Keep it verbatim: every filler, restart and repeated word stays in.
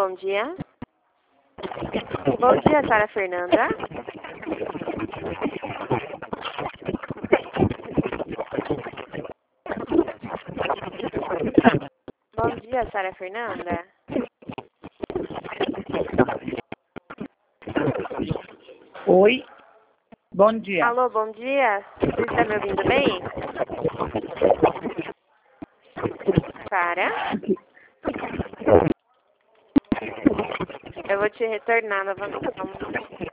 bom dia. Bom dia, Sara Fernanda. Bom dia, Sara Fernanda. Oi, bom dia. Alô, bom dia. Você está me ouvindo bem? Sara? Eu vou te retornar novamente.